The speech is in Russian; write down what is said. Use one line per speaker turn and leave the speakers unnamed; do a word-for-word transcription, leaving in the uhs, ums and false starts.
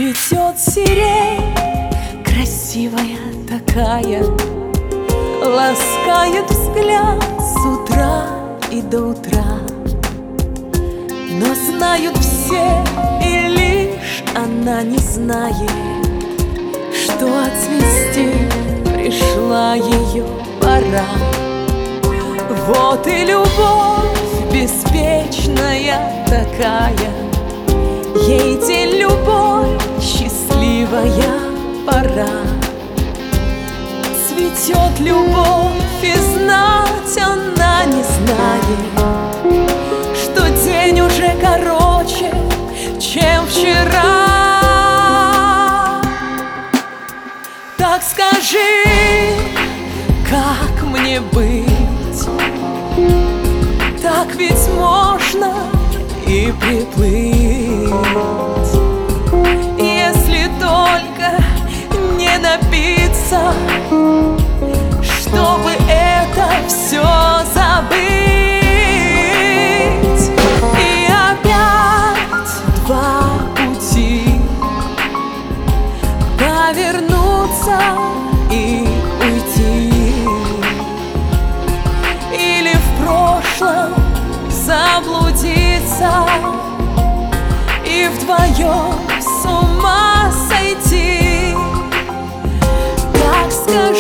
Цветет сирень, красивая такая, ласкает взгляд с утра и до утра. Но знают все, и лишь она не знает, что отцвести пришла ее пора. Вот и любовь беспечная такая, ей день любовь, счастливая пора. Цветет любовь, и знать она не знает, что день уже короче, чем вчера. Так скажи, как мне быть? Так ведь можно и приплыть, если только не напиться, чтобы это все забыть. И опять два пути: повернуться и уйти, или в прошлом заблудиться и вдвоем